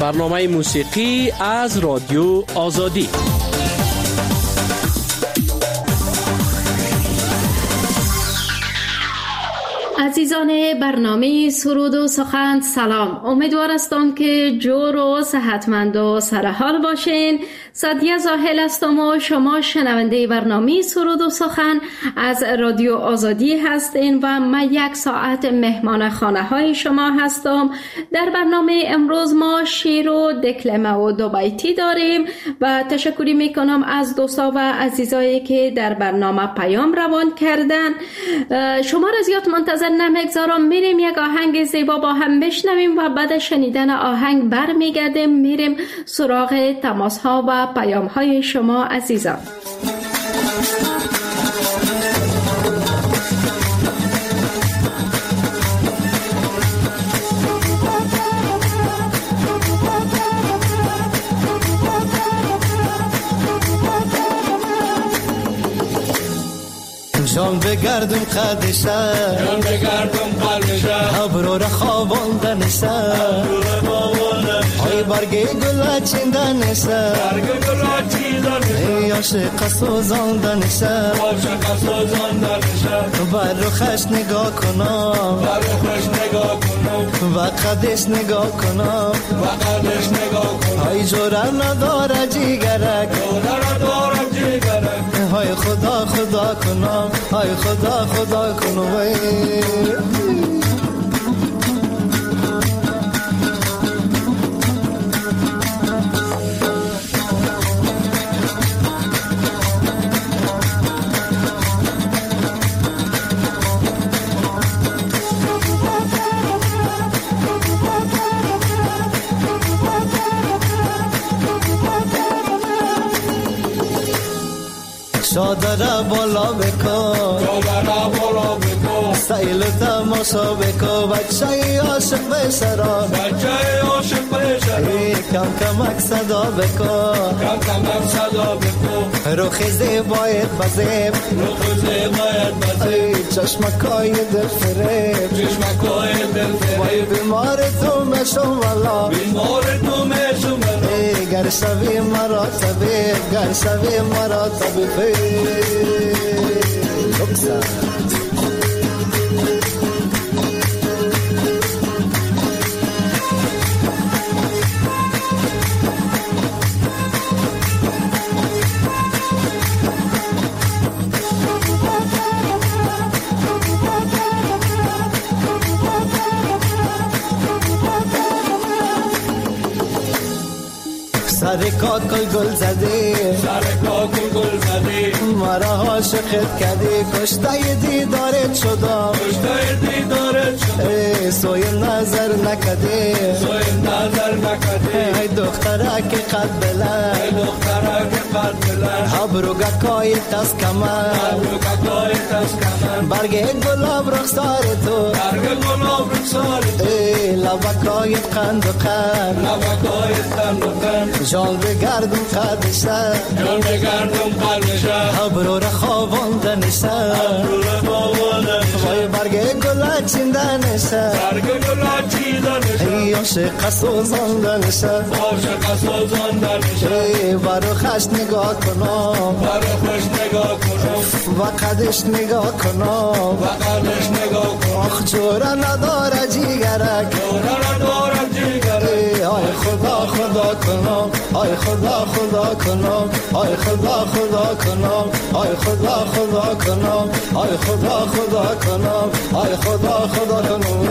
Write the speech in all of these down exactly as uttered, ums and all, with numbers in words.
برنامه موسیقی از رادیو آزادی. عزیزان برنامه سرود و سخن سلام. امیدوار هستم که جور و صحتمند و سرحال باشین. سعدیه زاهل هستم و شما شنونده برنامه سرود و سخن از رادیو آزادی هستین و من یک ساعت مهمان خانه های شما هستم. در برنامه امروز ما شیر و دکلمه و دو بیتی داریم و تشکری میکنم از دوستا و عزیزایی که در برنامه پیام روان کردن. شما را زیاد منتظر نمیگذارم، میریم یک آهنگ زیبا با هم بشنویم و بعد شنیدن آهنگ برمیگردیم میریم سراغ تماس ها و پیام های شما عزیزان. جان بگردم قدشه، جان بگردم قلبشه، ابرو را خواباندنشه، ای برگ گل چیندنشه، برگ گل چیندنشه، ای عاشق سوزاندنشه، عاشق سوزاندنشه، بر رخش نگاه کنم، بر رخش نگاه کنم، و قدش نگاه کنم، و قدش نگاه کنم، ای جوره نداره جیگرک، جوره نداره جیگرک، های خدا خدا کنم، های خدا خدا کنم. شادره بالا بکن، شادره بالا بکن، سیل تماشا بکن، بچه عاشق بشرا، بچه عاشق بشرا، کم کمک صدا بکن، کم کمک صدا بکن، روخ زیبایت بزیب، روخ زیبایت بزیب، چشمکای دل فریب، چشمکای دل فریب، وای بیمار تو مشم والا، بیمار تو مشم والا، گر شوی مرا طبیب، گر شوی مرا طبیب. سر کاکل گل زدی، سر کاکل گل زدی، مرا عاشقت کردی، کشته دیدارت شدم، کشته دیدارت شدم، سوی نظر نکدی، سوی نظر نکدی، ای دختره که قد بلند، ای دختره که قد بلند، ابرو گکای تست کمن، ابرو گکای تست کمن، برگ گلاب رخسار تو، برگ گلاب رخسار تو، لبکای قند و قند، لبکای قند و قند، جان بگردم قدشه، جان بگردم قلبشه، ابرو را خواباندنشه، ابرو را خواباندنشه، وای برگ گل چیندنشه، برگ گل چیندنشه، ای عاشق سوزاندنشه، عاشق سوزاندنشه، بر رخش نگاه کنم، بر رخش نگاه کنم، و قدش نگاه کنم، و قدش نگاه کنم، آخ جوره نداره جیگرک، جوره نداره جیگرک، آی خدا خدا کنم، آی خدا خدا کنم، آی خدا خدا کنم، آی خدا خدا کنم، آی خدا خدا کنم، آی خدا خدا کنم.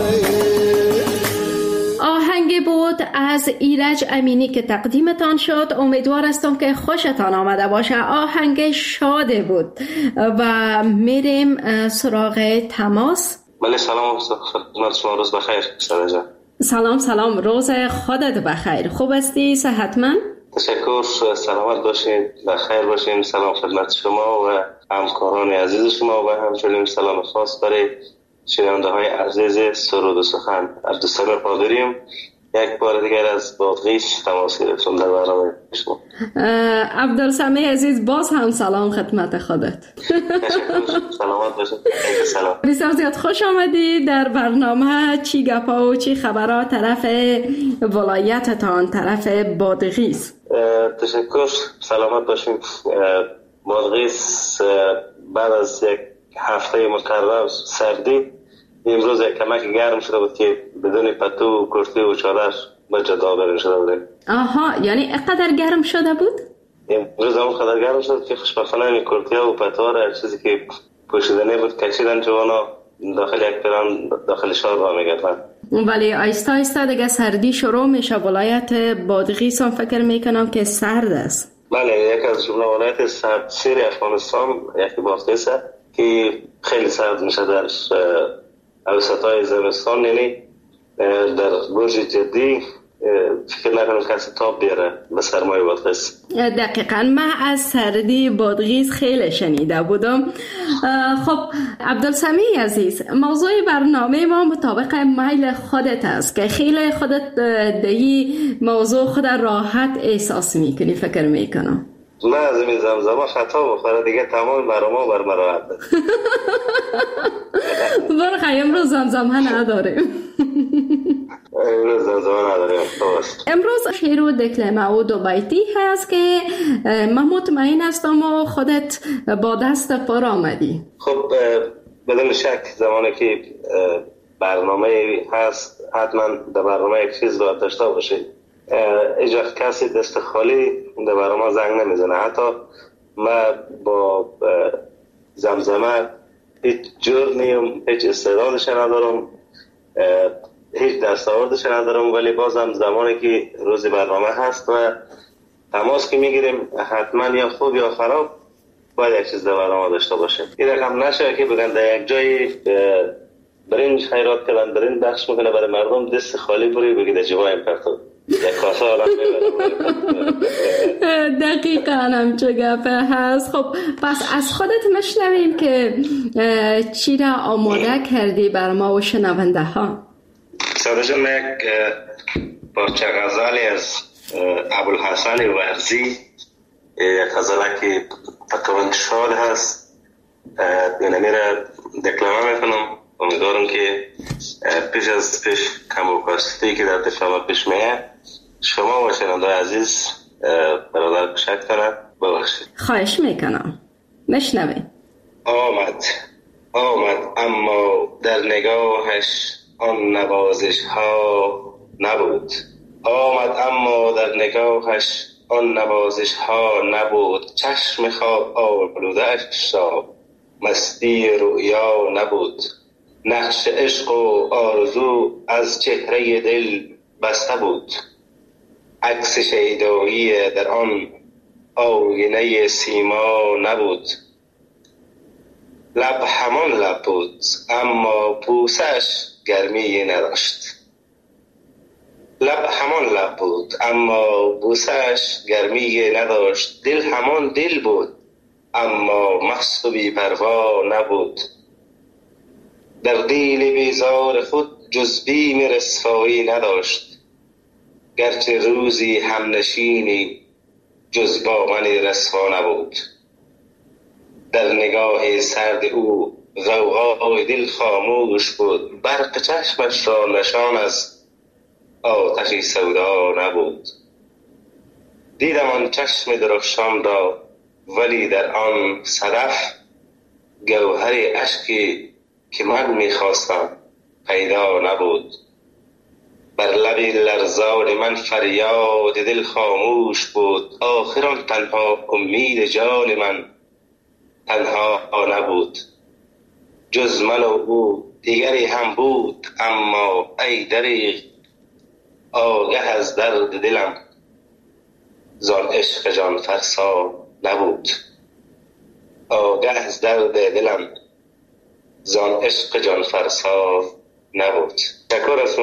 آهنگ بود از ایرج امینی که تقدیمتان شد. امیدوار هستم که خوشتان آمده باشه. آهنگ شاده بود و میریم سراغ تماس. بله سلام خدمت شما، روز بخیر ساده جان. سلام سلام، روز خودت بخیر. خوب هستی؟ صحتمند؟ تشکر، سلامت باشین، بخیر باشین. سلام خدمت شما و همکاران عزیز شما و همچنین سلام خاص برای شنونده های عزیز سرود و سخن. از دوستان پادریم یک بار دیگر از بادغیس تماس گرفتم در برنامه شما. عبدالسمیع عزیز، باز هم سلام خدمت خودت. سلامت باشید. سلام. بسیار زیاد خوش آمدی در برنامه. چی گپا و چی خبرات طرف ولایتتان، طرف بادغیس؟ تشکر، سلامت باشیم. بادغیس بعد از یک هفته مکرر سردی امروز یک کمک گرم شده بود که بدون پتو، کرتی و چادر به جدا بریم شده بودیم. آها، یعنی اقدر گرم شده بود؟ امروز هم قدر گرم شد که خوشبختانه این کرتی و پتو هر چیزی که پوشیدنی بود کشیدن جوانا داخل یک پیران داخل شهر را میگردن. ولی آیسته آیسته دیگه سردی شروع میشه. ولایت بادغیس هم فکر میکنم که سرد است. بله، یک از جمله ولایت سرد سیر افغانستان یکی بادغیس است که خیلی سرد میشه در اوسطای زمستان. یعنی در برج جدی فکر نکنم کسی تاب بیاره به سرمای بادغیس. دقیقاً من از سردی بادغیس خیلی شنیده بودم. خب عبدالسمیع عزیز، موضوع برنامه ما مطابق میل خودت است که خیلی خودت دهی موضوع خود راحت احساس میکنی فکر میکنم. من از این زمزمه خطا بخوره دیگه تمام برنامه بر من راحت است. برخی امروز زمزمه نداریم. امروز زمزمه نداریم. امروز شعر و دکلمه و دو بیتی هست که من مطمئن هستم و خودت با دست پر آمدی. خب بدون شک زمانی که برنامه هست حتما در برنامه یک چیز باید داشته باشید. هیچ وقت کسی دست خالی در برنامه زنگ نمیزنه. حتی من با زمزمه هیچ جرمی هیچ استعدادش ندارم، هیچ دستاوردش ندارم، ولی بازم زمانی که روز برنامه هست و تماس که میگیریم حتما یا خوب یا خراب باید یک چیز در برنامه داشته باشیم. این رقم نشه که بگن در یک جایی برنج خیرات کردن، برنج بخش میکنه برای مردم، دست خالی بری بگی در جوایم پرتو یک کاسه آرام میبرم. دقیقا همچه گفه هست. خب پس از خودت مشنویم که چی را آماده کردی بر ما و شنونده ها. سادشون یک پارچه غزالی از ابوالحسن ورزی، یک غزاله که تقریبا شاد هست، اینمی را دکلمه میکنم. امیدوارم که پیش از پیش کم و کاستی که در دکلمه پیش میه شما و شنونده عزیز برادر کشک کنم ببخشید. خواهش میکنم، مشنویم. آمد آمد اما در نگاهش آن نوازش ها نبود. آمد اما در نگاهش آن نوازش ها نبود. چشم خواب آلوده‌اش را مستی رؤیا نبود. نقش عشق و آرزو از چهره دل بسته بود. عکس شیدایی در آن آینه سیما نبود. لب همان لب بود اما بوسش گرمی نداشت. لب همان لب بود اما بوسش گرمی نداشت. دل همان دل بود اما مست و بی پروا نبود. در دل بیزار خود جز بیم رسوایی نداشت. گرچه روزی همنشینی جز با من رسوا نبود. در نگاه سرد او غوغای دل خاموش بود. برق چشمش را نشان از آتش سودا نبود. دیدم آن چشم درخشان را ولی در آن صدف گوهر اشکی که من میخواستم پیدا نبود. بر لب لرزان من فریاد دل خاموش بود. آخران تنها امید جان من تنها نبود. جز من و او دیگری هم بود اما ای دریغ آگه از درد دلم زان عشق جان فرسا نبود. آگه از درد دلم زان عشق جان فرسا نبود. تشکر از ما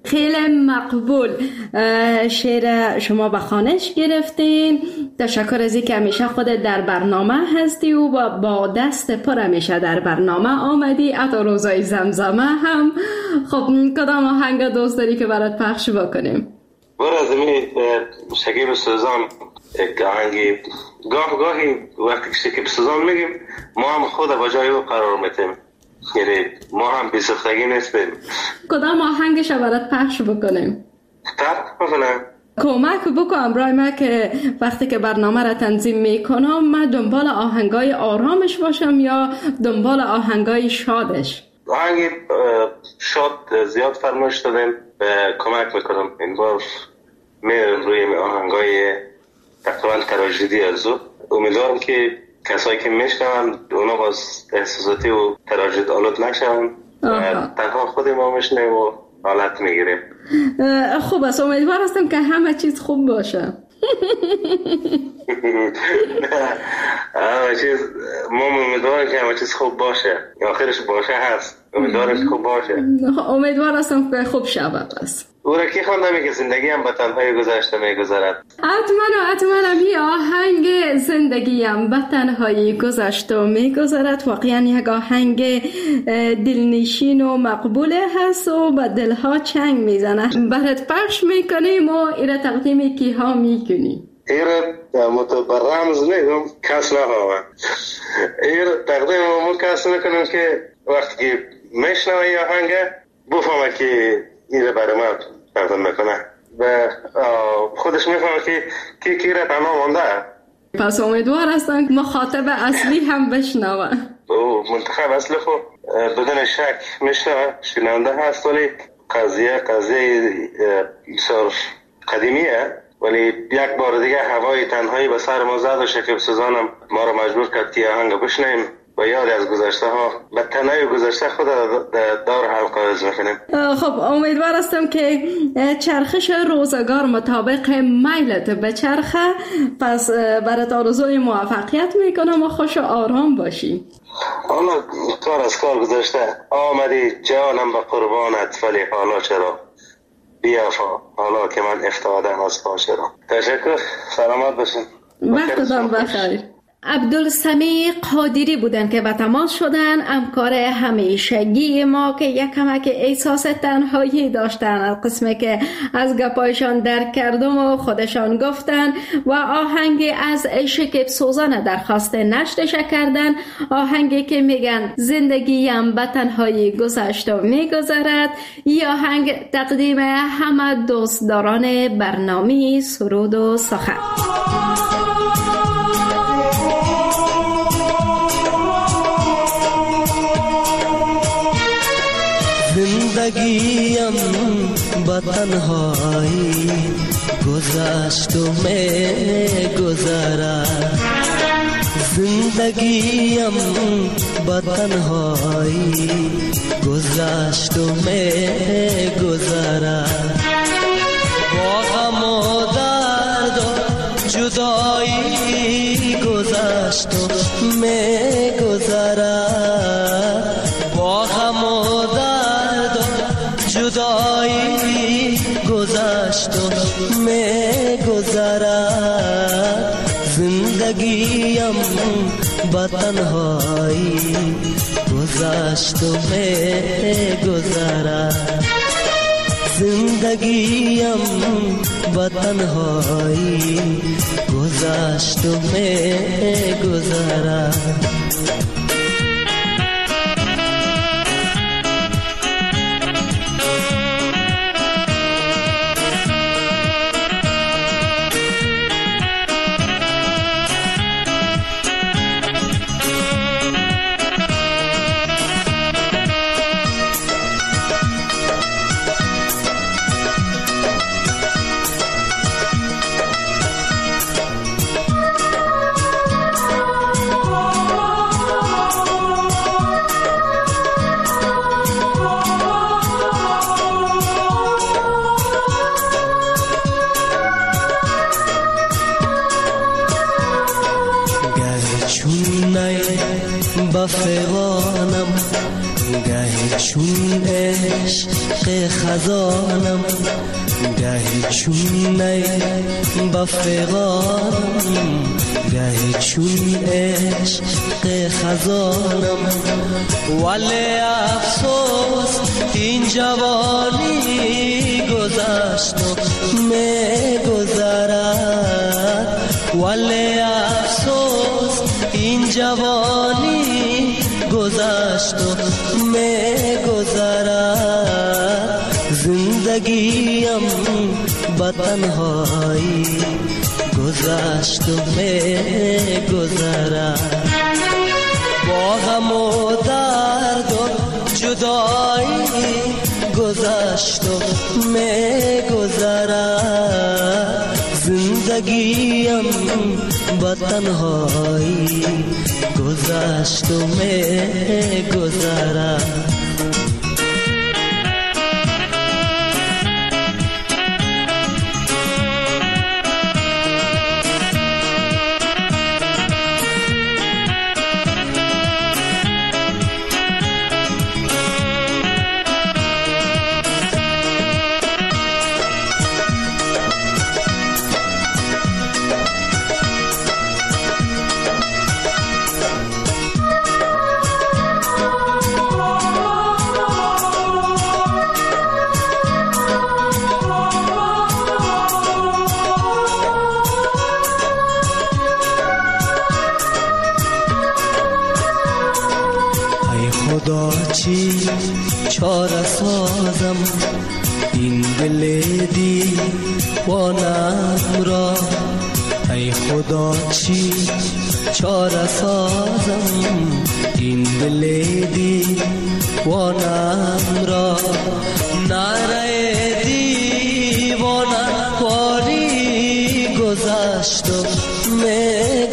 خیلی مقبول. شعر شما به خوانش گرفتین. تشکر از اینکه همیشه خودت در برنامه هستی و با دست پر همیشه در برنامه آمدی. حتی روزای زمزمه هم. خب کدام آهنگ دوست داری که برات پخش بکنیم؟ برای از این شکیب سوزان یک آهنگی گاه گاهی وقتی شکیب سوزان میگیم ما هم خود با جای او قرار میتیم، یعنی ما هم بی‌سختگی نیستیم. کدام آهنگش برات پخش بکنیم؟ تب مثلا کمک بکنم برای من که وقتی که برنامه را تنظیم میکنم من دنبال آهنگای آرامش باشم یا دنبال آهنگای شادش؟ آهنگی شاد زیاد فرمایش دادیم، کمک میکنم این بار میرم روی آهنگای تقریبا تراژدی از او. امیدوارم که کسایی که میشنون اونا باز احساساتی و تراژد آلود نشون، تنها خود ما میشنیم و حالت میگیریم. خوب است، امیدوار هستم که همه چیز خوب باشه. همه چیز ما امیدوارم که همه چیز خوب باشه، آخرش باشه هست، امیدوارم خوب باشه. امیدوار هستم که خوب شود است. او را کی خوانده که زندگی هم به تنهایی گذشته میگذرد؟ حتما و حتما می آهنگ زندگیم به تنهایی گذشته و میگذرد واقعا یک آهنگ دلنشین و مقبوله هست و به دلها چنگ میزنه. برات پخش میکنیم و ایره تقدیم کی ها میکنی؟ ایره متبرمز میگم کس نهاوه ایره تقدیم ما کس نکنیم که وقتی که میشنوه ای آهنگ بفهمه که ایره برای ما تقدیم میکنه و خودش میفهمه که کی کی را تنها مانده. پس امیدوار هستم که مخاطب اصلی هم بشنوه. منتخب اصلی خب بدون شک میشنوه، شنونده هست، ولی قضیه قضیه بسیار قدیمیه، ولی یک بار دیگه هوای تنهایی به سر ما زد و شکیب سوزانم ما رو مجبور کرد که آهنگ بشنویم و یاد از گذشته ها به تنهایی گذشته خود دار حلقه از میکنیم. خب امیدوار هستم که چرخش روزگار مطابق میلت به چرخه. پس برات آرزوی موفقیت میکنم و خوش و آرام باشی. حالا کار از کار گذشته، آمدی جانم به قربانت ولی حالا چرا بیافا حالا که من افتادم از پا چرا. تشکر، سلامت باشین. وقتتان بخیر. عبدالسمیع قادری بودن که به تماس شدن، همکار همیشگی ما که یک کمک احساس تنهایی داشتن از قسمی که از گپایشان درک کردم و خودشان گفتن و آهنگی از شکیب سوزان درخواست نشرش کردن، آهنگی که میگن زندگیم به تنهایی گذشت و میگذرد. این آهنگ تقدیم همه دوستداران برنامه سرود و سخن. زندگیم با تنهایی گذشت و می گذرد، زندگیم با تنهایی گذشت و می گذرد، با غم و درد و جدایی گذشت و می گذرد، با غم و جدایی گذشت و می گذرد، زندگیم با تنهایی گذشت و می گذرد، زندگیم با تنهایی گذشت و می گذرد. گهی چون عشق خزانم گهی چون نی بفغانم گهی چون عشق خزانم ولی افسوس این جوانی گذشت و می گذرد ولی افسوس این جوانی گذشت و می گذرد زندگیم به تنهایی گذشت و می گذرد با غم و درد و جدایی گذشت و می گذرد زندگیم با تنهایی گذشت و می گذرد چی چاره سازم این دل دیوانم را ای خدا چی چاره سازم این دل دیوانم را نره دیوانم واری گذشت و می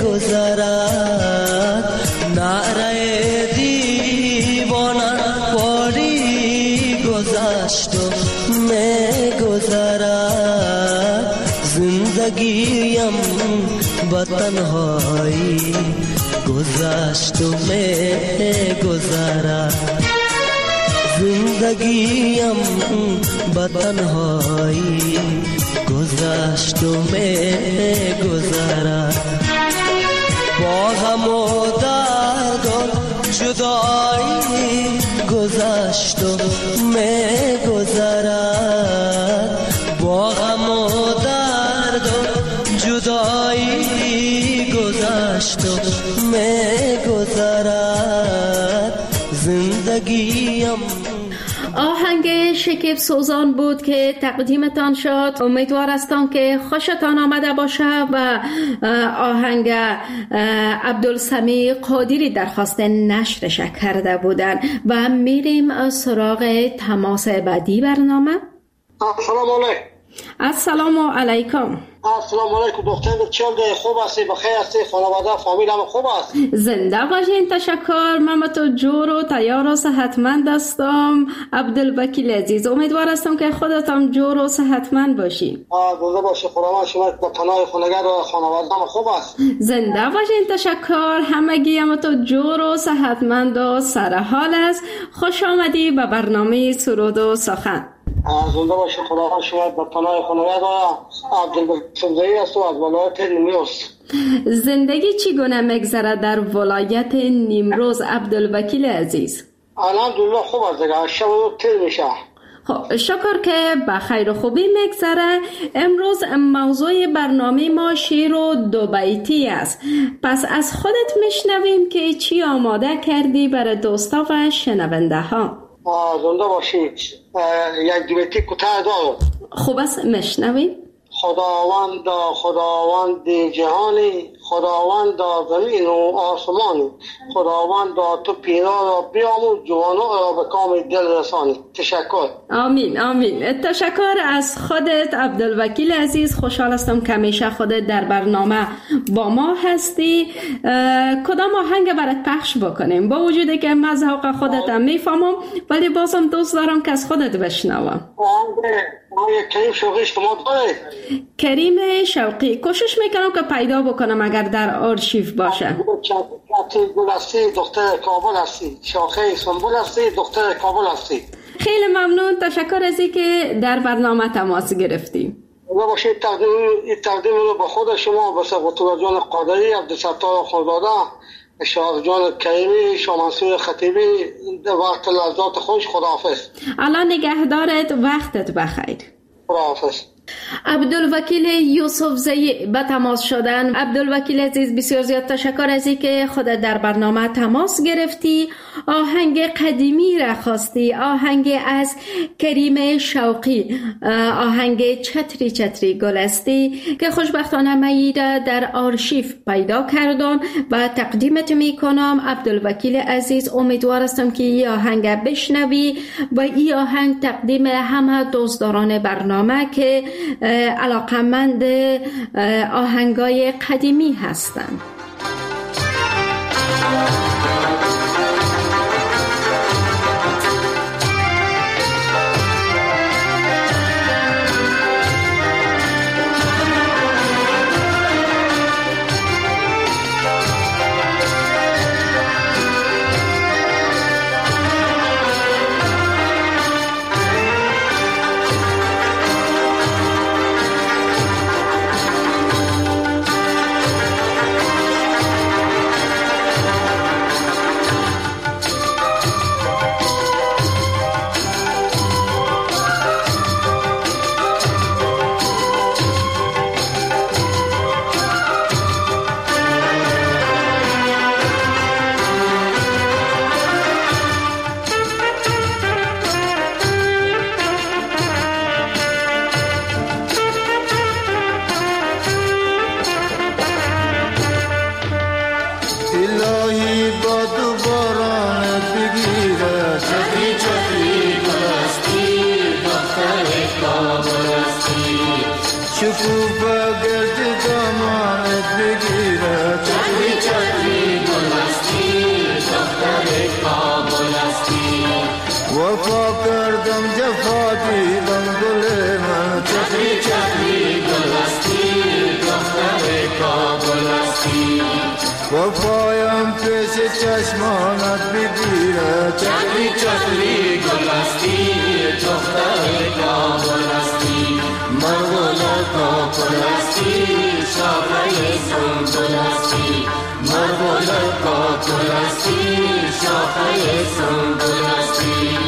گذرد نره گذشت و می گذرد زندگیم به تنهایی گذشت و می گذرد زندگیم به تنهایی گذشت و می گذرد با غم و درد و جدایی گذشت و می گذرد با غم و درد و جدایی گذشت و می گذرد زندگیم. آهنگ شکیب سوزان بود که تقدیمتان شد. امیدوار هستم که خوشتان آمده باشه و آهنگ عبدالسمیع قادری درخواست نشرش کرده بودن و میریم سراغ تماس بعدی برنامه. السلام علیکم. السلام علیکم. السلام علیکم دختر چنده خوب هستی بخیر هستی خانواده فامیل هم خوب است زنده باشین تشکر من تو جور و تیار و صحتمند هستم عبدالوکیل عزیز امیدوار هستم که خودتان جور و صحتمند باشین زنده باشی خدا شما با پناه خونگر و خانواده هم خوب است زنده باشین تشکر همگی هم تو جور و صحتمند و سرحال است خوش آمدی به برنامه سرود و سخن زنده باشی خدا شما با پناه خونگر و عبدالوکیل است و از ولایت نیمروز زندگی چگونه میگذره در ولایت نیمروز عبدالوکیل عزیز؟ الحمدلله خوب است دیگه شب و تیر میشه خب شکر که به خیر و خوبی میگذره. امروز موضوع برنامه ما شعر و دو بیتی است پس از خودت میشنویم که چی آماده کردی برای دوستا و شنونده ها. زنده باشی یک دو بیتی کوتاه دارم خوب است میشنویم. خداوند خداوند جهانی خداوند زمین و آسمانی خداوند تو پیرا را بیاموز جوانو را به کام دل رسانی. تشکر. آمین آمین. تشکر از خودت عبدالوکیل عزیز خوشحال هستم که همیشه خودت در برنامه با ما هستی. کدام آهنگ برات پخش بکنیم با وجودی که من ذوق خودت هم میفهمم ولی بازم دوست دارم که از خودت بشنوم. آهنگ کریم شوقی شما داره؟ کریم شوقی کوشش میکنم که پیدا بکنم اگر در آرشیو باشه. گل هستی دختر کابل هستی، شاخه سنبول هستی دختر کابل هستی. خیلی ممنون، تشکر از اینکه در برنامه تماس گرفتیم. خدا باشید. تقدیم این تقدیم رو به خود شما، به سقط‌الله جان قادری، عبدالستار خانزاده، شاه جان کریمی، شاه منصور خطیبی، وقت لحظات خوش. خداحافظ. الله نگهدارت، وقتت بخیر. خداحافظ. عبدالوکیل یوسف زئی به تماس شدن. عبدالوکیل عزیز بسیار زیاد تشکر از اینکه خودت در برنامه تماس گرفتی، آهنگ قدیمی را خواستی، آهنگ از کریم شوقی، آهنگ چتری چتری گلستی که خوشبختانه من را در آرشیو پیدا کردم و تقدیمت می کنم. عبدالوکیل عزیز، امیدوار هستم که این آهنگ بشنوی و این آهنگ تقدیم همه دوستداران برنامه که علاقمند آهنگای قدیمی هستند. و پایم پیش چشمانت بگیره چتری چتری گلستی دختر کابلستی مرغوله کابلستی شاخه سنبلستی مرغوله کابلستی شاخه سنبلستی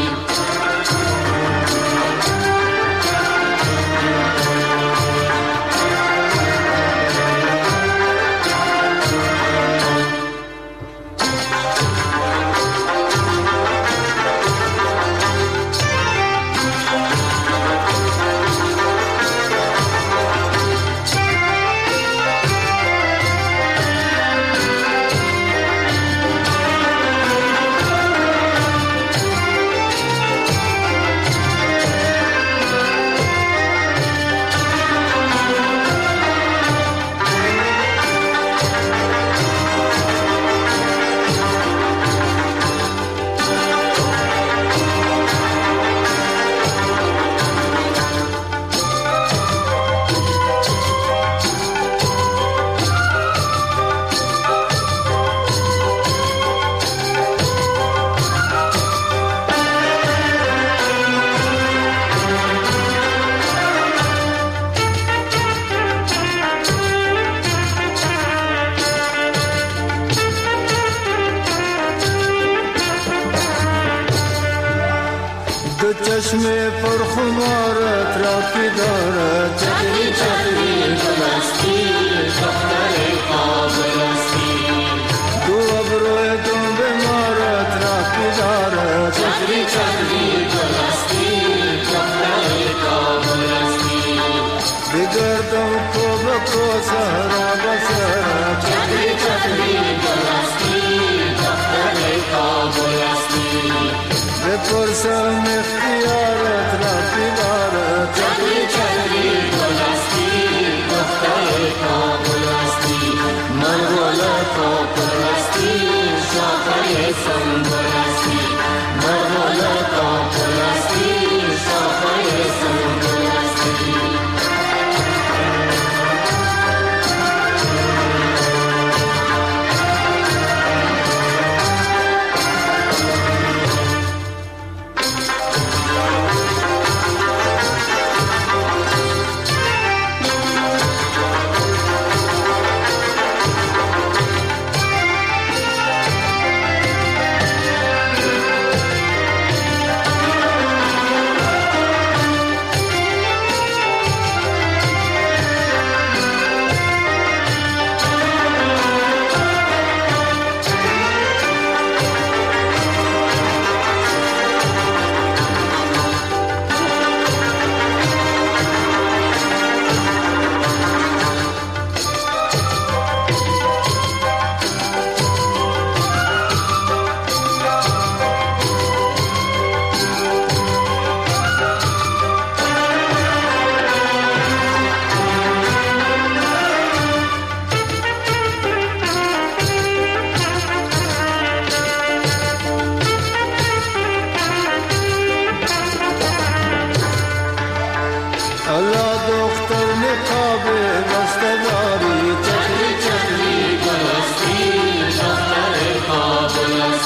چشم پرخمارت را که دارد چتری چتری گلستی دختر کابلستی دو ابروی دنب مارت را که دارد چتری چتری گلستی دختر کابلستی بگردم تو بکو سهرا بسرا چتری چتری گلستی دختر کابلستی بپرسم اختیارت را بیدارت چتری چتری گلستی دختر کابلستی مرغوله کابلستی شاخه سنبلستی مرغوله کابلستی شاخه سنبلستی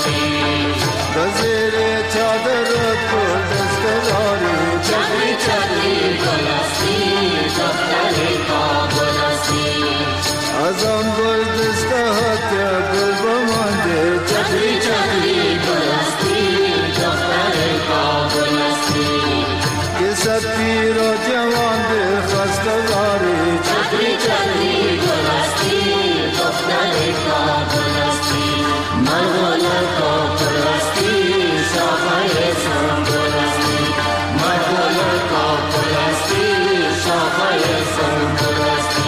بزیر چادر گل دستداری چتری چتری گلستی دختر کابل هستی از آن گل دستهات گل بمانده چتری چتری گلستی دختر کابل هستی که صد پیر و جوان به خواستگاری چتری چتری گلستی دختر کابل هستی مرغلر کابل هستی شاخه سنگل هستی مرغلر کابل هستی شاخه سنگل هستی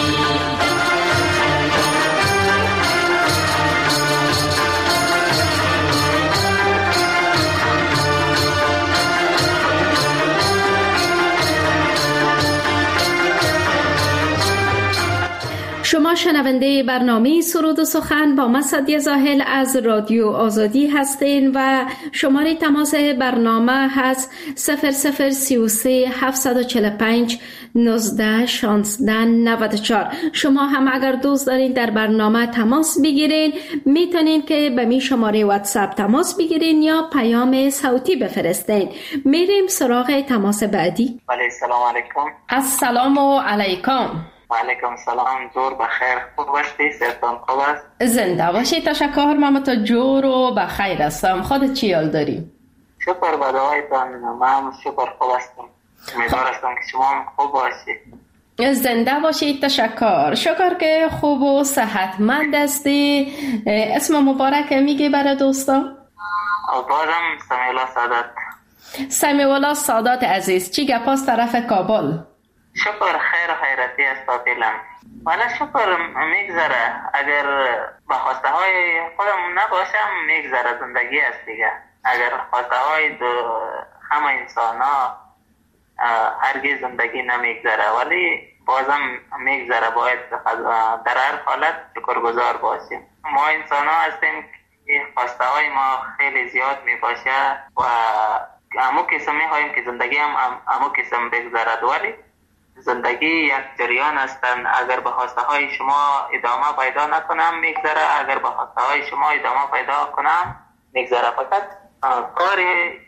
شما شنونده برنامه سرود و سخن با من سعدیه زاهل از رادیو آزادی هستین و شماره تماس برنامه هست صفر صفر سی و سه هفتصد و چهل و پنج نوزده شانزده نود و چهار. شما هم اگر دوست دارین در برنامه تماس بگیرین میتونین که به می شماره واتساپ تماس بگیرین یا پیام صوتی بفرستین. میریم سراغ تماس بعدی. بله سلام علیکم. السلام علیکم. و علیکم سلام. جور بخیر، خوب هستی؟ صحتان خوب است؟ زنده باشی. تشکر. من تو جور و بخیر هستم. خودت چی حال داری؟ شکر به دعایتان. من شکر خوب هستم. امیدوار هستم که شما هم خوب باشی. زنده باشی. تشکر. شکر که خوب و صحتمند هستی. اسم مبارک میگی برای دوستا؟ بازم سمیولا سادات. سمیولا سادات عزیز، چی گپاس طرف کابل؟ شکر خیر و خیرتی است تا فعلا. والا شکر میگذره. اگر به خواسته های خودم نباشم میگذره، زندگی است دیگه. اگر خواسته های همه انسان ها هرگز زندگی نمیگذره، ولی بازم میگذره. باید در هر حالت شکرگزار باشیم. ما انسان ها هستیم که خواسته های ما خیلی زیاد میباشه و همو قسم میخواییم که زندگی هم همو قسم بگذرد، ولی زندگی یک جریان هستند. اگر به خواسته های شما ادامه پیدا نکنم میگذره، اگر به خواسته های شما ادامه پیدا کنم میگذره. فقط کار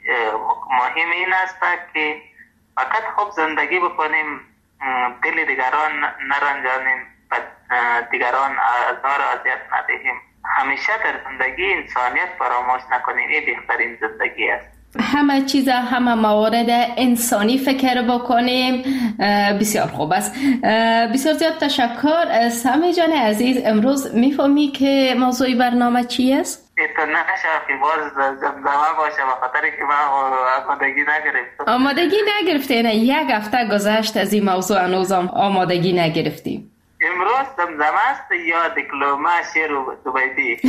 مهم این است که فقط خوب زندگی بکنیم، دل دیگران نرنجانیم، دیگران آزار و اذیت ندهیم. همیشه در زندگی انسانیت فراموش نکنیم. این بهترین زندگی است. همه چیز همه موارد انسانی فکر بکنیم. بسیار خوب است. بسیار زیاد تشکر. سمی جان عزیز، امروز میفهمی که موضوع برنامه چی است؟ تو نشه که باز زمزمه باشه به خاطر که من آمادگی نگرفتم. آمادگی نگرفتی؟ نه، یک هفته گذشت از این موضوع هنوز آمادگی نگرفتی. امروز زمزمه است یا دیپلمه شعر و دوبیتی؟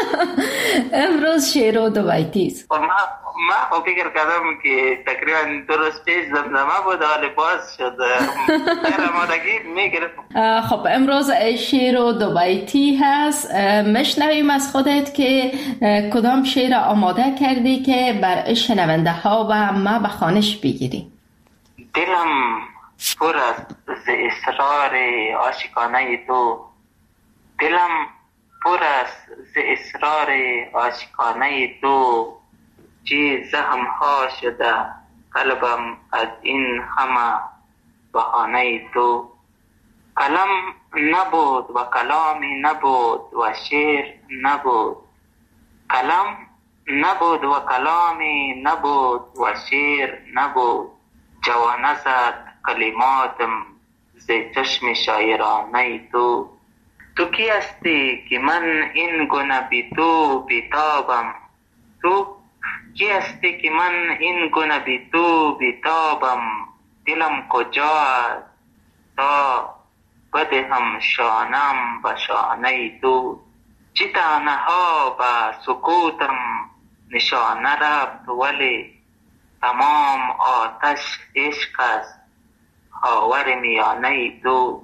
امروز شعر و دوبیتی است. ما ما فکر کردم که تقریبا دو روز پیش زمزمه بود، ولی باز شد. در آمادگی میگرفتم. خب امروز شعر و دوبیتی هست. مشنویم از خودت که کدام شعر آماده کردی که بر شنونده ها و ما به خوانش بگیری. دلم پر است ز اصرار عاشقانه تو، دلم پر است ز اصرار عاشقانه تو، چی زخم ها شده قلبم از این همه بهانه تو. قلم نبود و کلامی نبود و شعر نبود، قلم نبود و کلامی نبود و شعر نبود، جوانه زد کلماتم ز چشم شاعرانه تو. تو کی هستی که من این گونه بی تو بیتابم؟ تو کی هستی که من این گونه بی تو بیتابم؟ دلم کجا است تا بدهم شانم به شانه تو. چی تانه ها به سکوتم نشانه رفت، ولی تمام آتش عشق است خاور میانه تو.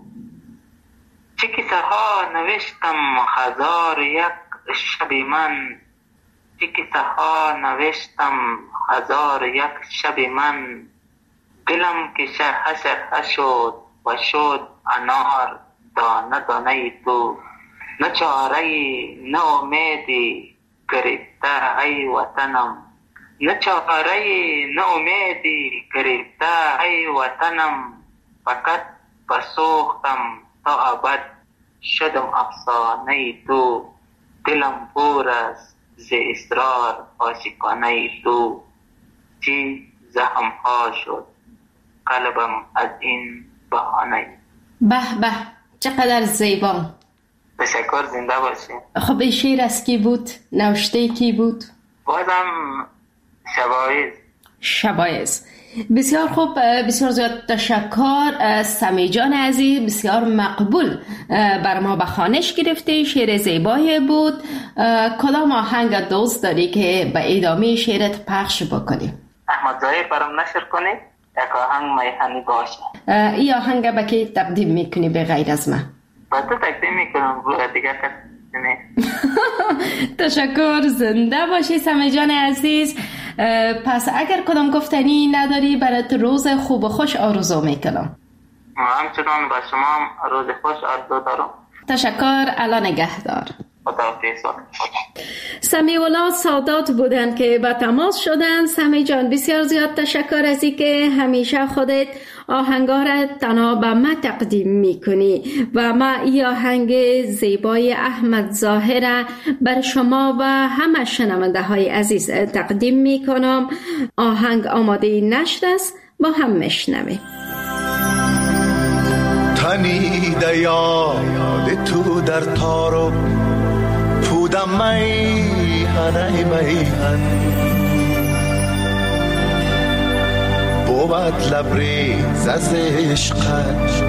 چه کیسه ها نوشتم هزار یک شب من، چه کیسه ها نوشتم هزار یک شب من، دلم که شرح شرح شد و شد انار دانه دانه تو. نه چاره نه امیدی گریخته ای وطنم، نه چاره نه امیدی گریخته ای وطنم، فقط بسوختم تا ابد شدم افسانه تو، دلم پر است ز اصرار عاشقانه تو، چی زخم ها شد قلبم از این بهانه. به به چقدر زیبا. تشکر، زنده باشی. خب این شعر از کی بود؟ نوشته کی بود؟ بازم شبایز. شبایز. بسیار خوب، بسیار زیاد تشکر سمی جان عزیز، بسیار مقبول بر ما به خوانش گرفته، شعر زیبایی بود. کدام آهنگ دوست داری که به ادامه شعرت پخش بکنی؟ احمد زاهر برام نشر کنی؟ یک آهنگ میهنی باشه. این آهنگ به کی تقدیم میکنی به غیر از من؟ با تو تقدیم میکنم، دیگه کسی تشکر، زنده باشی سمی جان عزیز. پس اگر کدام گفتنی نداری برات روز خوب و خوش آرزو میکنم. همچنان با شما روز خوش آرزو دارم. تشکر، الان نگهدار. خداحافظ. سمیع الله سادات بودن که با تماس شدن. سمی جان بسیار زیاد تشکر از این که همیشه خودت آهنگا را تنها به ما تقدیم میکنی و ما این آهنگ زیبای احمد ظاهر بر شما و همه شنونده های عزیز تقدیم میکنم. آهنگ آماده نشد است، با هم میشنویم. تنیده یاد تو در تارو پودم میهن ای میهن، بود لبریز از عشقت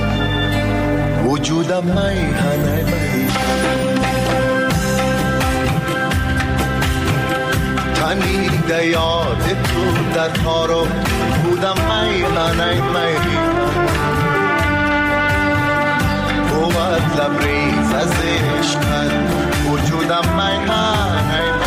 وجودم میهن ای میهن. تنیده یاد تو در تارو بودم میهن ای میهن، بود لبریز از عشقت وجودم میهن ای میهن.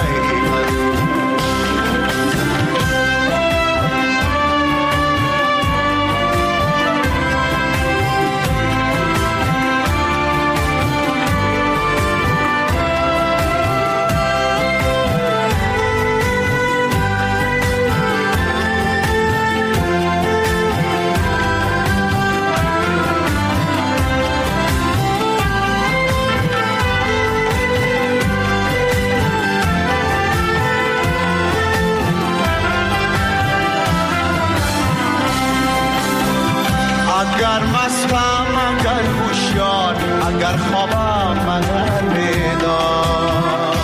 اگر مستم اگر هوشیار، اگر خوابم اگر بیدار،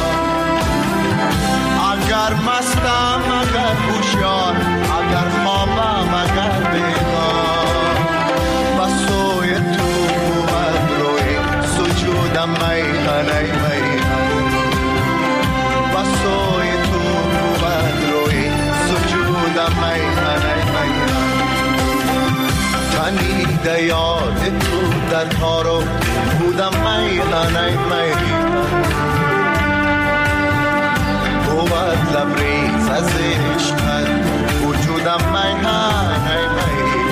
اگر مستم اگر هوشیار، اگر خوابم اگر بیدار، و سوی تو بود روی سجودم میهن ای میهن، و سوی تو بود روی سجودم میهن ای میهن. تنیده یاد تو در تارو بودم میهن ای میهن، بود لبریز از عشقت وجودم میهن ای میهن.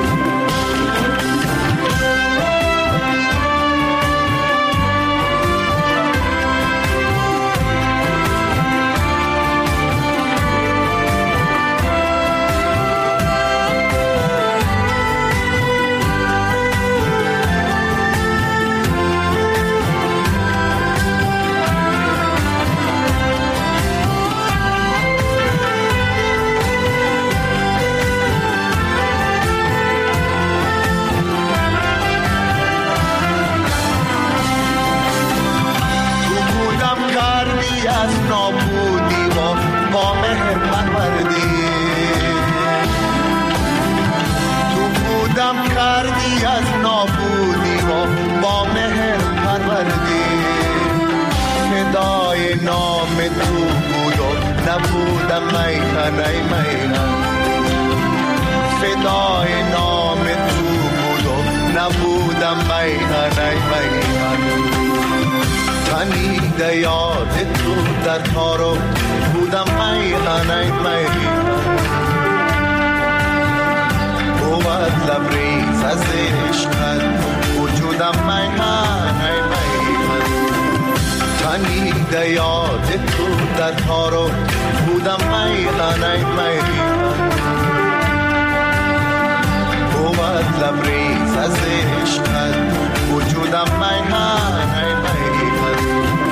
از نابودی و با مهر پروردی، تو بودم کردی از نابودی و با مهر پروردی، فدای نام تو بود و نبودم میهن ای میهن، فدای نام تو بود و نبودم میهن ای میهن. تنیده یاد تو در تارو بودم میهن ای میهن، بود لبریز از عشقت وجودم میهن ای میهن. تنیده یاد تو در تارو بودم میهن ای میهن بود لبریز از عشقت وجودم میهن ای میهن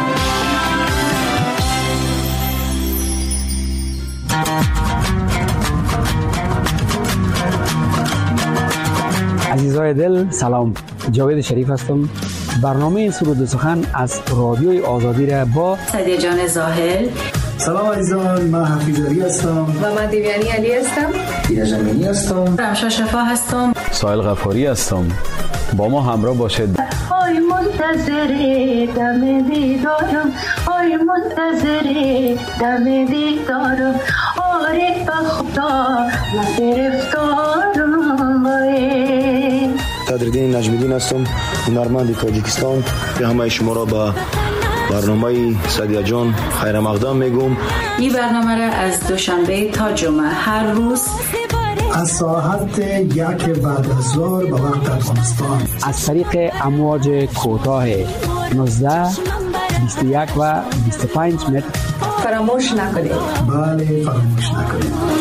عزیزای دل سلام، جاوید شریف هستم. برنامه سرود و سخن از رادیوی آزادی را با سعدیه جان زاهل. سلام عزیزان، من حفیظ علی هستم و من دیویانی علی هستم. دیده جمینی هستم. رمشا شفا هستم. سایل غفاری هستم. با ما همراه باشید. آی منتظر دم دیدارم، آی منتظر دم دیدارم، آره به خدا من گرفتارم. صدرالدین نجمیدین هستم، هنرمند تاجیکستان. به همه شما را به برنامه سعدیه جان خیر مقدم میگم. این برنامه را از دوشنبه تا جمعه هر روز از ساعت یک بعد از ظهر به وقت افغانستان از طریق امواج کوتاه نوزده، بیست و یک و بیست و پنج متر فراموش نکنید. بله فراموش نکنید.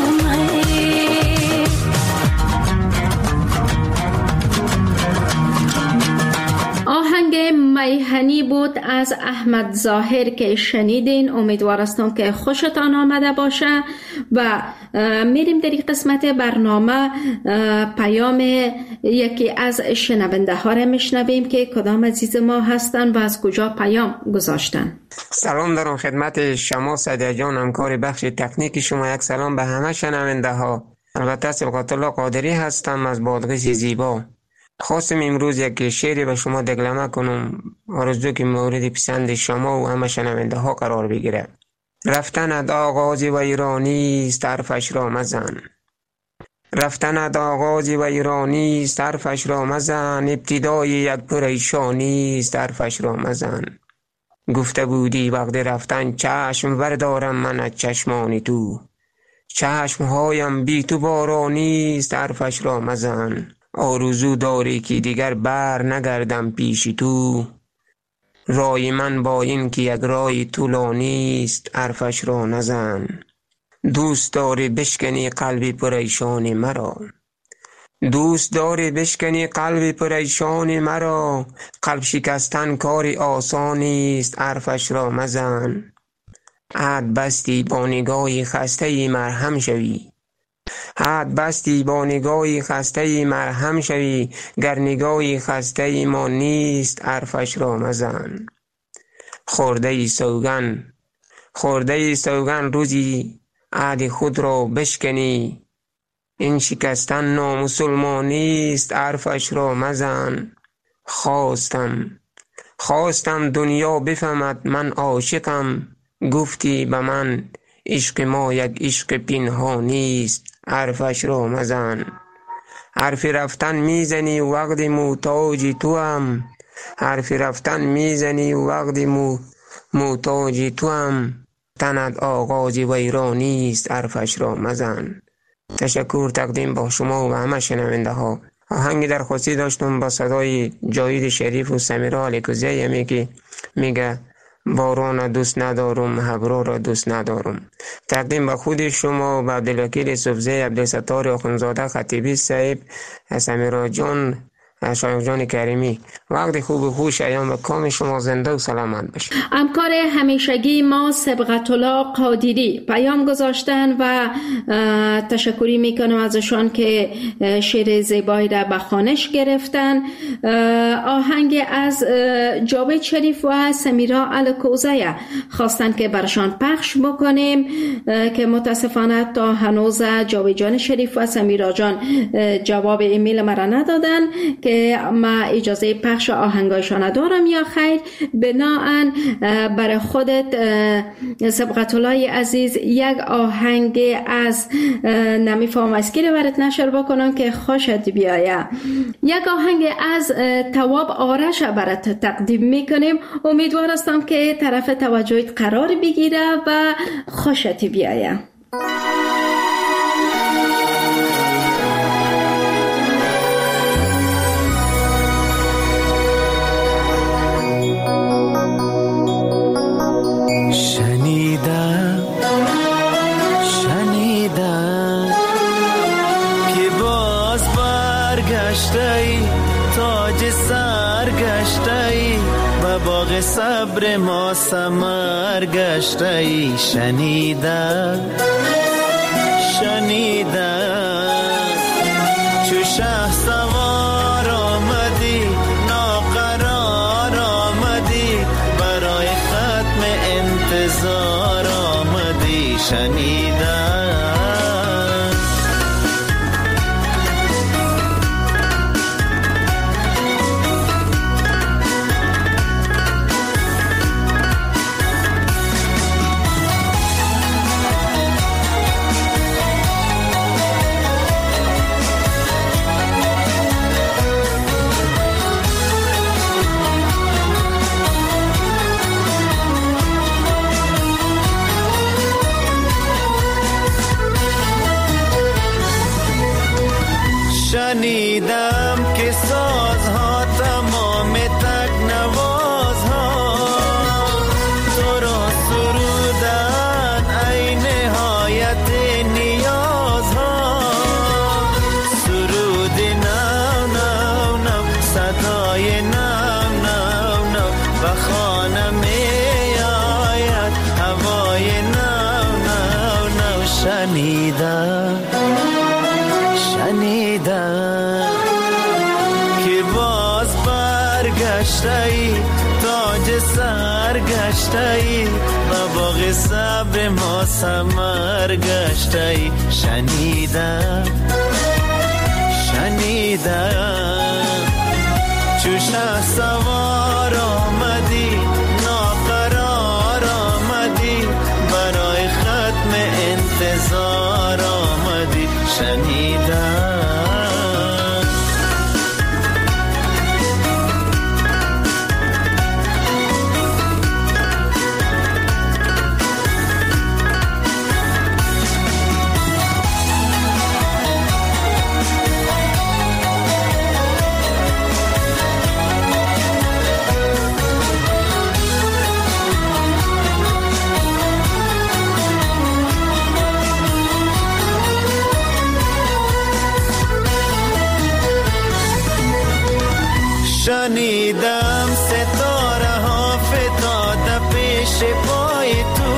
آهنگ میهنی بود از احمد ظاهر که شنیدین. امیدوارستم که خوشتان آمده باشه و میریم در این قسمت برنامه پیام یکی از شنونده ها را میشنویم که کدام عزیز ما هستن و از کجا پیام گذاشتن. سلام دارم خدمت شما سعدیه جان، همکار بخش تکنیک شما. یک سلام به همه شنونده ها. البته سبقت الله قادری هستم از بادغیس زیبا. خواستم امروز یک شعری به شما دکلمه کنم، آرزو که مورد پسند شما و همه شنونده ها قرار بگیره. رفتنت آغاز ویرانی است حرفش را مزن، رفتنت آغاز ویرانی است حرفش را مزن، ابتدای یک پریشانی است حرفش را مزن. گفته بودی وقت رفتن چشم بردارم من از چشمان تو، چشمهایم بی تو بارانی است حرفش را مزن. آرزو داری که دیگر بر نگردم پیش تو، رای من با این که یک رای طولانی است حرفش را نزن. دوست داری بشکنی قلبی پریشان مرا، دوست داری بشکنی قلبی پریشان مرا، قلب شکستن کاری آسانی است حرفش را مزن. عهد بستی با نگاهی خسته مرهم شوی، عهد بستی با نگاهی خسته مرهم شوی، گر نگاهی خسته ما نیست حرفش را مزن. خورده ای سوگن خورده ای سوگن روزی عهد خود را بشکنی، این شکستن نامسلمانی است حرفش را مزن. خواستم خواستم دنیا بفهمد من عاشقم، گفتی به من عشق ما یک عشق پنهانی است حرفش را مزن. حرف رفتن میزنی وقت محتاج تو هم، حرف رفتن میزنی وقت محتاج تو هم، تنت آغاز ویرانی است حرفش را مزن. تشکر تقدیم با شما و همه شنونده ها. آهنگ درخواستی داشتم با صدای جاوید شریف و سمیرا علیکوزی همی که میگه باران دوست ندارم هبرو را دوست ندارم. تقدیم به خود شما و به عبدالوکیل صوفزی، عبدالستار آخوندزاده خطیبی صاحب، سمیرا جان، شایق جان کریمی. وقت خوب و خوش ایام به کام شما زنده و سلامت باشید. همکار همیشگی ما سبقت الله قادری پیام گذاشتن و تشکری میکنم ازشان که شعر زیبایی را به خوانش گرفتن. آهنگ از جاوید شریف و سمیرا الکوزی خواستن که برشان پخش بکنیم که متاسفانه تا هنوز جاوید جان شریف و سمیرا جان جواب ایمیل مرا ندادن که ما اجازه پخش آهنگایشان ندارم یا خیر. بناهن برای خودت سبقت الله عزیز یک آهنگ از نمیفهم از کی رو برات نشر بکنم که خوشت بیایه. یک آهنگ از تواب آرش برات تقدیم میکنیم. امیدوار هستم که طرف توجهت قرار بگیره و خوشت بیایه. شنیدم شنیدم شنیدم که باز برگشته ای، تاج سر گشته ای، و باغ صبر ما ثمر گشته ای. شنیدم شنیدم چو شه سوار آمدی، ناقرار آمدی، برای ختم انتظار آمدی. شنیدم شنیدم که سازها تمام تکنوازها تو را سرودن ای نهایت نیازها. سرود نو نو نو، صدای نو نو نو، و خانه می آید هوای نو نو نو. شنیدم شنیدم که باز برگشته ای، تاج سر گشته ای، و باغ صبر ما ثمر گشته ای. شنیدم شنیدم چو شه سوار آمدی، ناقرار آمدی، برای ختم انتظار آمدی. شنیدم شنیدم ستاره ها فتاده پیش پای تو،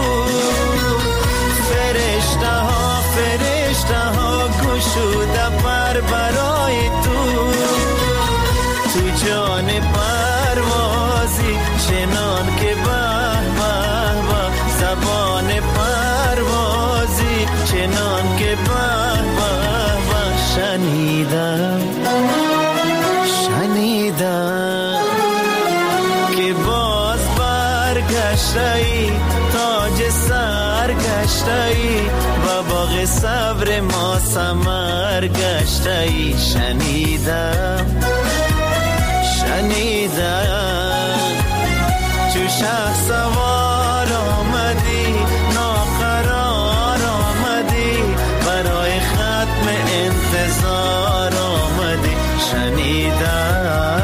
فرشته ها فرشته ها گشوده پر برای تو. تو جان پروازی چنان که به به به، زبان پروازی چنان که به به به. شنیدم شنیدم که باز برگشته ای، تاج سر گشته ای، و باغ صبر ما ثمر گشته ای. شنیدم شنیدم چو شه سوار آمدی، ناقرار آمدی، برای ختم انتظار آمدی. شنیدم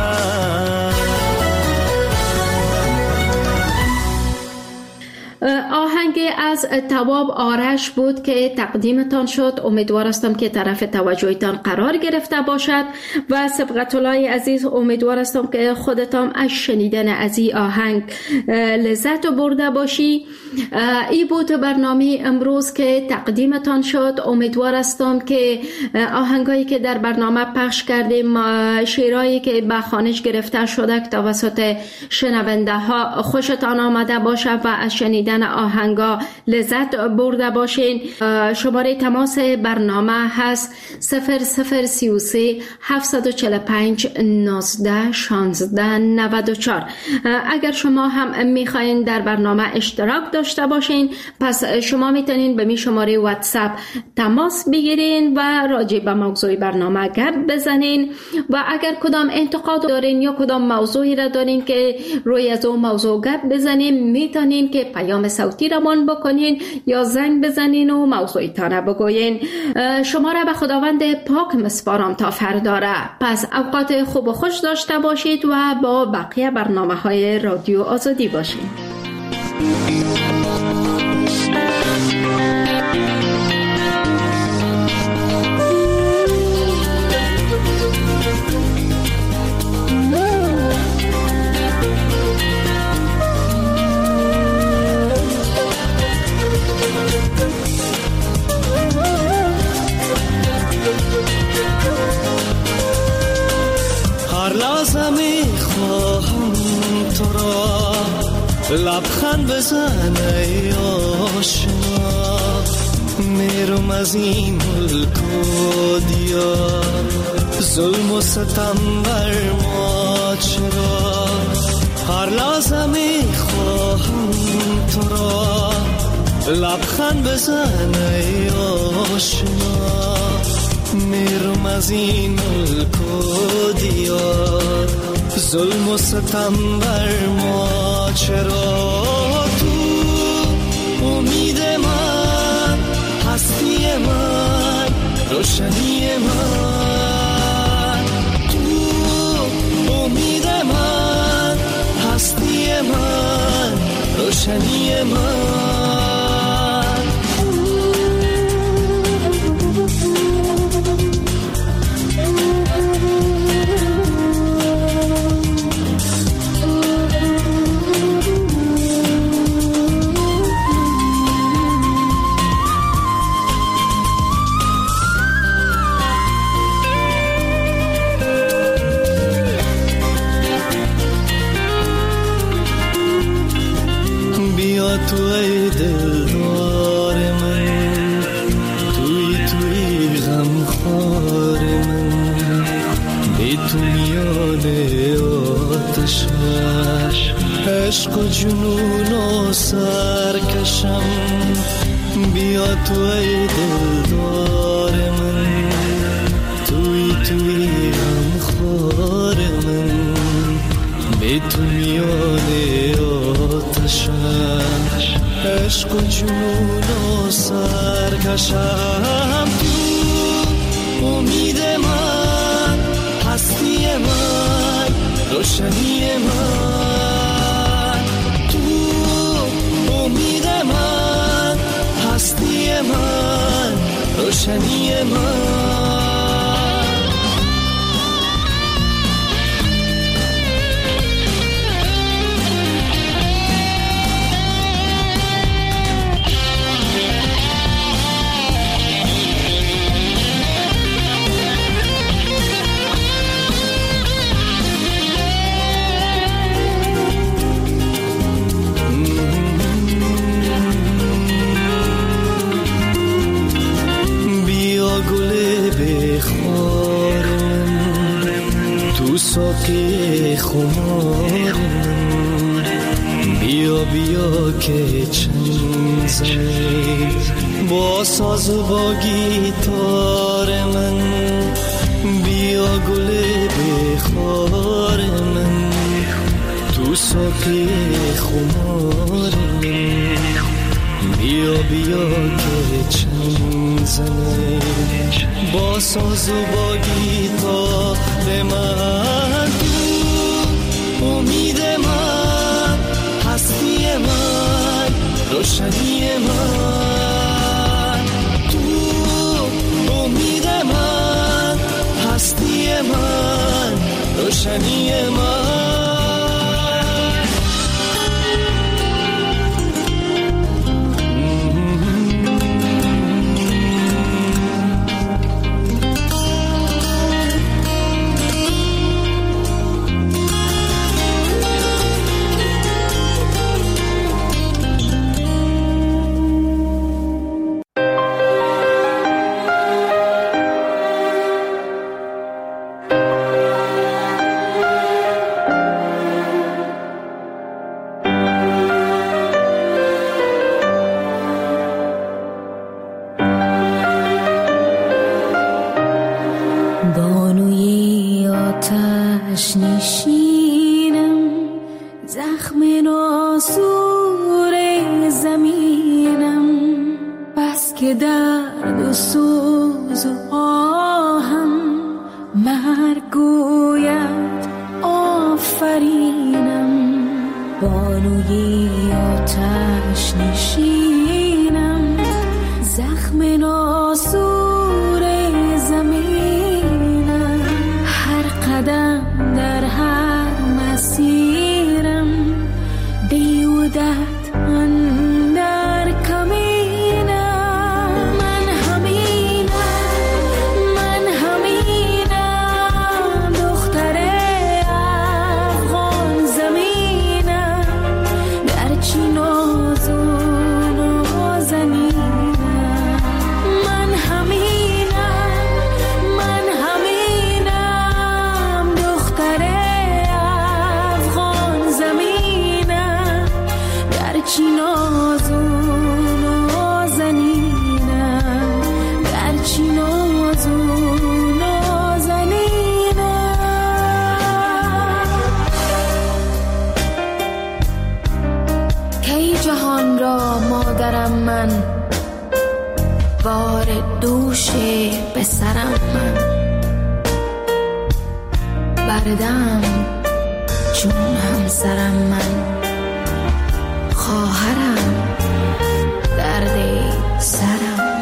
آهنگ از تواب آرش بود که تقدیمتان شد. امیدوار هستم که طرف توجهتان قرار گرفته باشد و سبقت الله عزیز امیدوار هستم که خودتان از شنیدن از این آهنگ لذت برده باشی. ای بود برنامه امروز که تقدیمتان شد. امیدوار هستم که آهنگایی که در برنامه پخش کردیم، شعرهایی که به خوانش گرفته شده توسط شنونده ها خوشتان آمده باشه و از شنیدن آهنگا لذت برده باشین. شماره تماس برنامه هست صفر صفر سی و سه هفتصد و چهل و پنج نوزده شانزده نود و چهار. اگر شما هم میخواین در برنامه اشتراک داشته باشین، پس شما میتونین به می شماره واتساپ تماس بگیرین و راجع به موضوع برنامه گپ بزنین. و اگر کدام انتقاد دارین یا کدام موضوعی را دارین که روی از اون موضوع گپ بزنین، میتونین که پیام صوتی را من بکنین یا زنگ بزنین و موضوعتان را بگوین. شما را به خداوند پاک مسپارم تا فردا را. پس اوقات خوب و خوش داشته باشید و با بقیه برنامه های رادیو آزادی باشید. لبخند بزن ای آشنا، میرم از این ملک و دیار، ظلم و ستم بر ما چرا، هر لحظه میخواهم تو را، لبخند بزن ای آشنا، میرم از این ملک و دیار، ظلم و ستم بر ما چرا، تو امید من، هستی من، روشنی من، تو امید من، هستی من، روشنی من. تو ای دلدار من، توی توی غمخوار من، بی تو میان آتش عشق و جنون و سرکشم، بیا تو ای دلدار من، توی توی غمخوار من، بی تو میان آتش عشق و جنون و سرکشم، تو امید من، هستی من، روشنی من، تو امید من، هستی من، روشنی من. ساقی خمار من، بیا بیا که چند زنی با ساز و با گیتار من، بیا گل بخار من، تو ساقی خمار من، بیا بیا که چند زنی با ساز و با گیتار من، تو امید من، هستی من، روشنی من، تو امید من، هستی من، روشنی من. در من، بار دوش به سرم من، بردم چون همسرم من، خواهرم درد سرم من.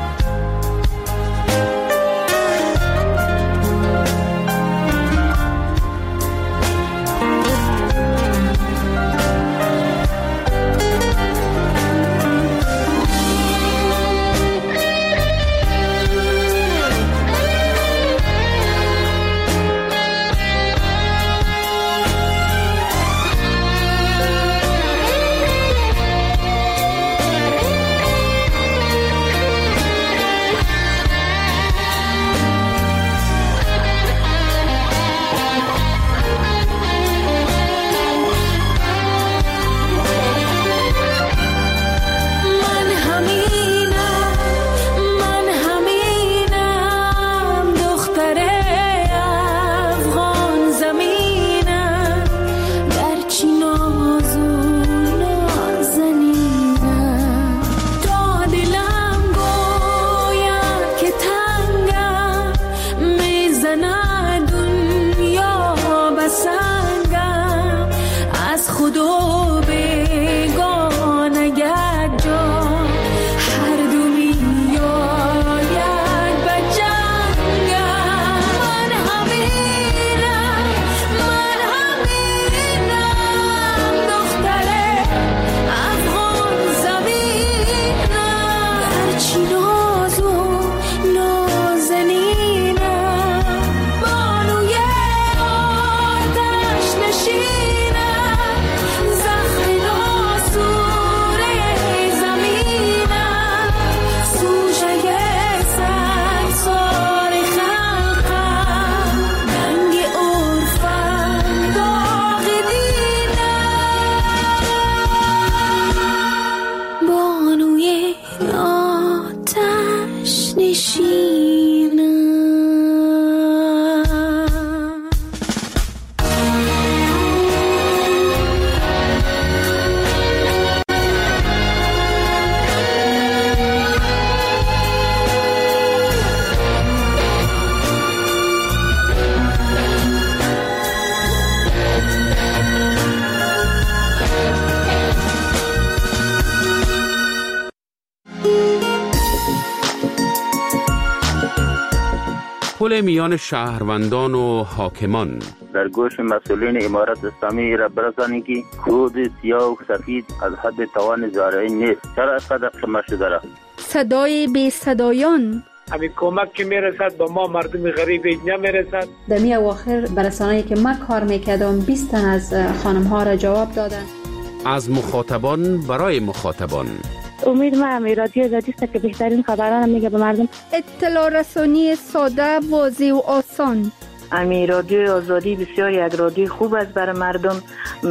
پل میان شهروندان و حاکمان. در گوش مسئولین امارت اسلامی را برسانید که کود سیاه و سفید از حد توان زارعی نیست. چرا اینقدر قمه شده را؟ صدای بی صدایان. همین کمک که میرسد به ما مردم غریب نمیرسد. در می اواخر برسانه‌ای که من کار میکردم بیست تن از خانم ها را جواب دادن. از مخاطبان برای مخاطبان. امید ما امی رادیو آزادی است که بهترین خبران میگه به مردم. اطلاع رسانی ساده، واضح و آسان. امی رادیو آزادی بسیار یک رادیو خوب است برای مردم،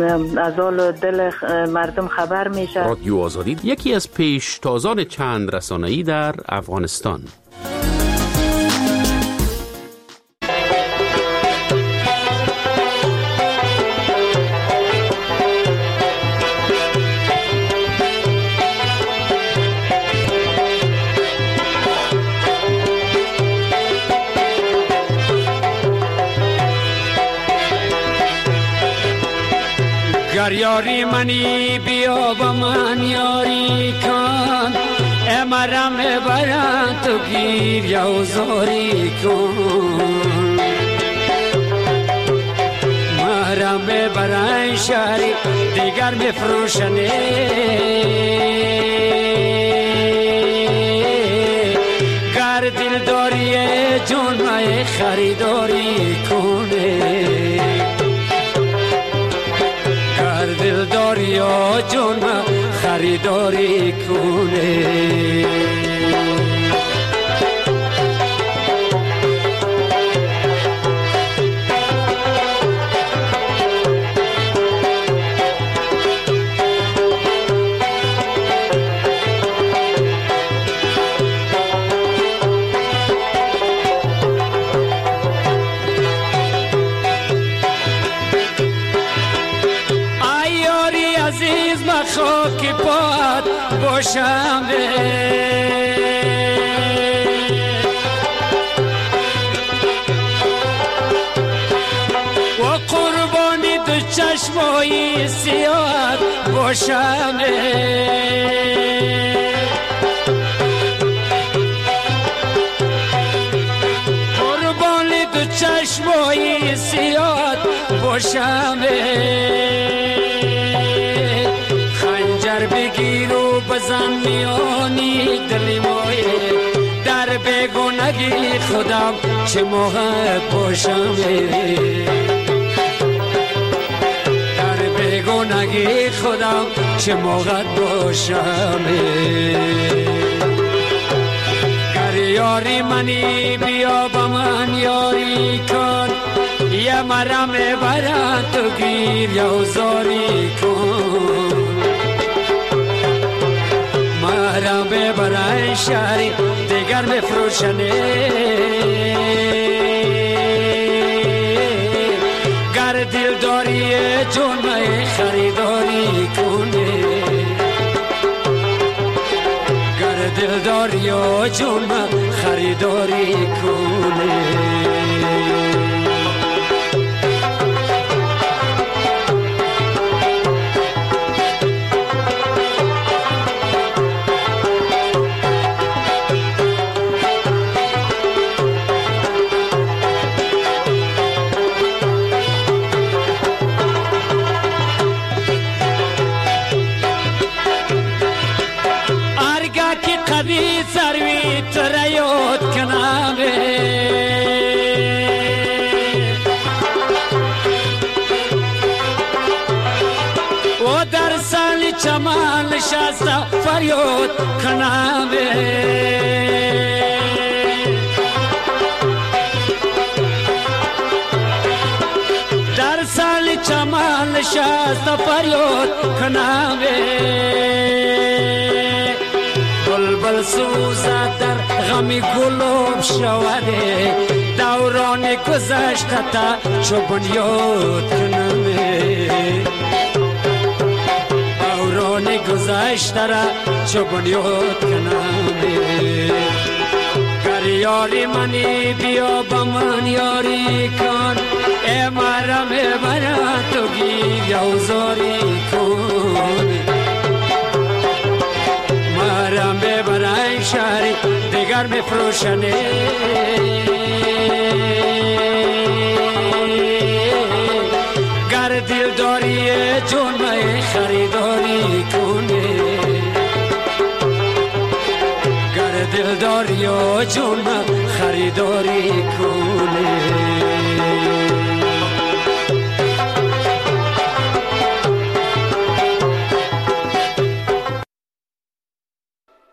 از حال دل مردم خبر میشه. رادیو آزادی یکی از پیشتازان چند رسانه‌ای در افغانستان. گر یاری منی بیا با من یاری کن، امرم برند تو گیر یا زاری کن، مرم برای شهری دیگر بفروشنه، گر دل داری جون مای خریداری کنه، دلداری یا جون خریداری کنه. باشم و قربانی تو چشمای سیاه باشم قربانی تو چشمای سیاه باشم خنجر بگیر و بزن میانی دلی مایه در بگونگی خودم چه موقع باشم در بگونگی خودم چه موقع باشم گر یاری منی بیا با من یاری کن یه مرم برن تو گیر یا زاری کن مرم ببرن شهری دیگر بفروشنه گر دل داری جون مای خریداری کنه گر دل داری جون مای خریداری کنه سروی تریاد کنامه و در سال چمان نشسته فریاد کنامه در سال چمان نشسته فریاد کنامه بلبل سوزد در غمی گلوب شوده دوران گذشته تا چو بنیاد کنمه دوران گذشته را چو بنیاد کنمه گر یاری منی بیا با من یاری کن ای مرم برا تو گیر یوزاری کن مرم ببرن شهری دیگر بفروشنه گر دل داری جون مای خریداری کنه گر دل داری جون مای خریداری کنه